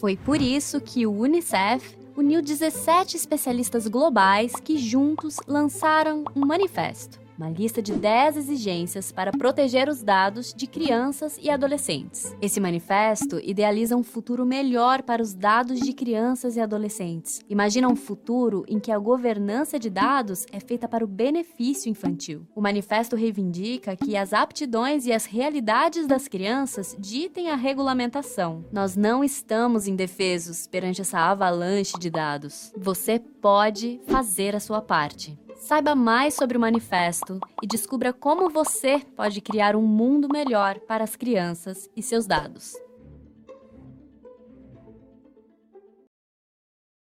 Foi por isso que o UNICEF uniu 17 especialistas globais que juntos lançaram um manifesto. Uma lista de 10 exigências para proteger os dados de crianças e adolescentes. Esse manifesto idealiza um futuro melhor para os dados de crianças e adolescentes. Imagina um futuro em que a governança de dados é feita para o benefício infantil. O manifesto reivindica que as aptidões e as realidades das crianças ditem a regulamentação. Nós não estamos indefesos perante essa avalanche de dados. Você pode fazer a sua parte. Saiba mais sobre o manifesto e descubra como você pode criar um mundo melhor para as crianças e seus dados.